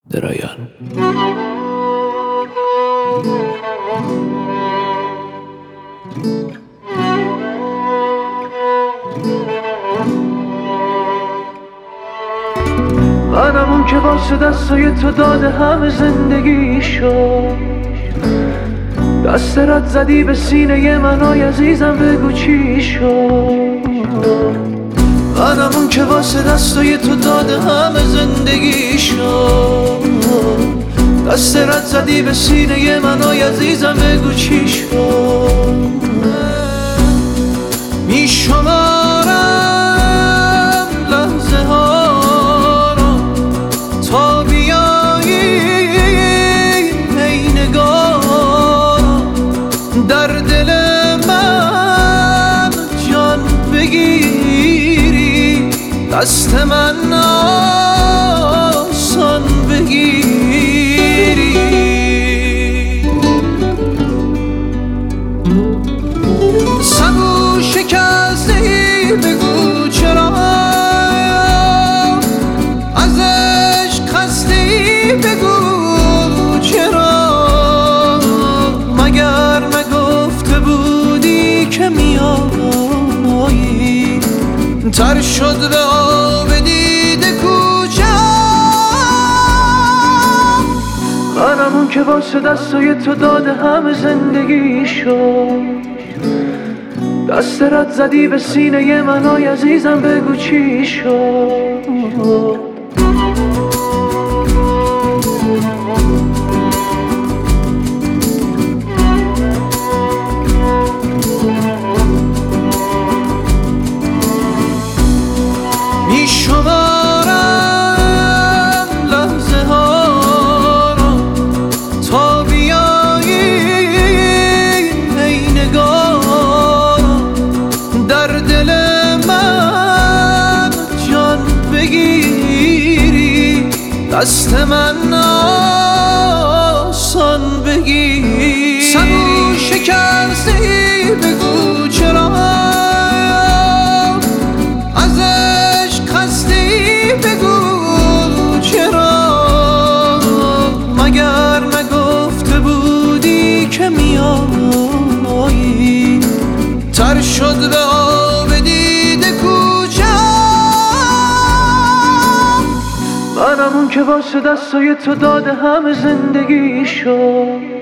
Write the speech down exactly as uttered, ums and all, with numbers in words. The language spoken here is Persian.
Derayan. منم اون که واسه دستای تو داده همه زندگی شد، دست رد زدی به سینه من، آی عزیزم بگو چی شد. منم اون که واسه دستای تو داده همه زندگی شد، دست رد زدی به سینه من، آی عزیزم بگو چی شد. میشمارم لحظه ها رو تا بیایی ای نگاه، در دل من جان بگیری، دست من آسان بگیری. سبو شکستی بگو چرا، از عشق خستی بگو چرا، مگر نگفته بودی که میایی، تر شد به آب دیده کوچه. منم اون که واسه دستای تو داده همه زندگی شد، دست رد زدی به سینه من، آی عزیزم بگو چی شد. میشمارم لحظه ها رو تا بیایی ای نگاه، در دل من جان بگیری، دست من آسان بگیری. سبو شکستی بگو چرا، از عشق خستی بگو چرا، مگر نگفته بودی که میایی، تر شد به آب دیده کوچه. منم اون که واسه دستای تو داده همه زندگی شد،